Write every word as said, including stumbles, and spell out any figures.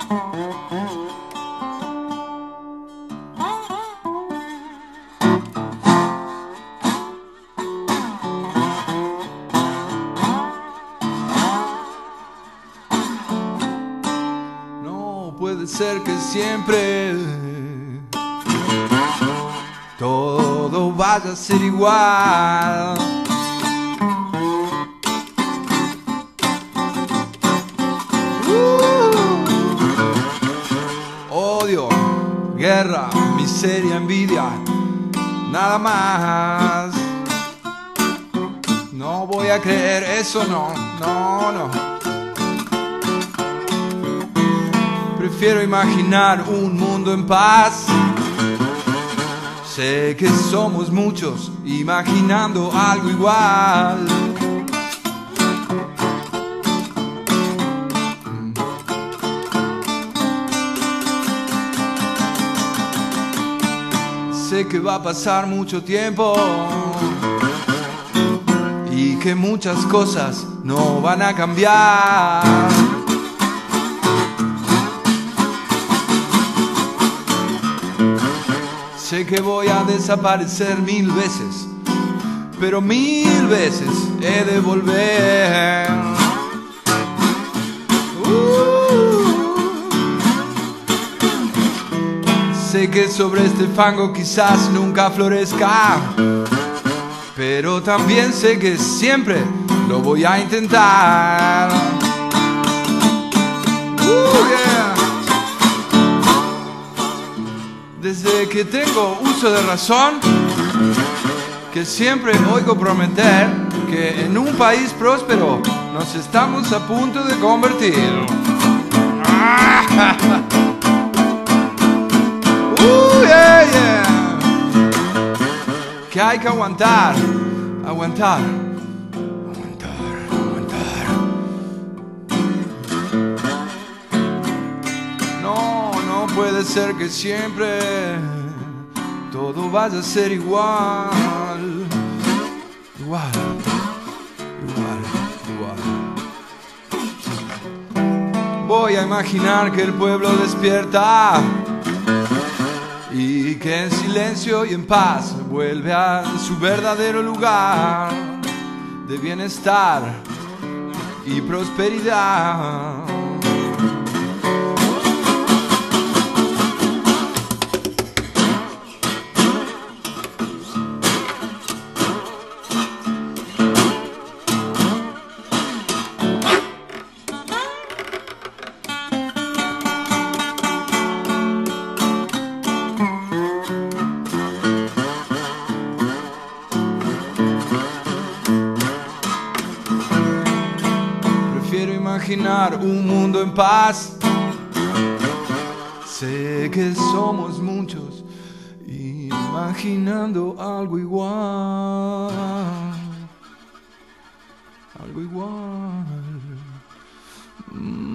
Puede ser que siempre todo vaya a ser igual. Uh, odio, guerra, miseria, envidia, nada más. No voy a creer eso, no, no, no. Prefiero imaginar un mundo en paz. Sé que somos muchos imaginando algo igual. Sé que va a pasar mucho tiempo y que muchas cosas no van a cambiar. Sé que voy a desaparecer mil veces, pero mil veces he de volver. Uh. Sé que sobre este fango quizás nunca florezca, pero también sé que siempre lo voy a intentar. Uh, yeah. Desde que tengo uso de razón, que siempre oigo prometer que en un país próspero nos estamos a punto de convertir. Uh, yeah, yeah. Que hay que aguantar, aguantar, aguantar, aguantar. No, no puede ser que siempre todo vaya a ser igual, igual, igual, igual. Voy a imaginar que el pueblo despierta y que en silencio y en paz vuelve a su verdadero lugar de bienestar y prosperidad. Imaginar un mundo en paz. Sé que somos muchos imaginando algo igual, algo igual. Mm.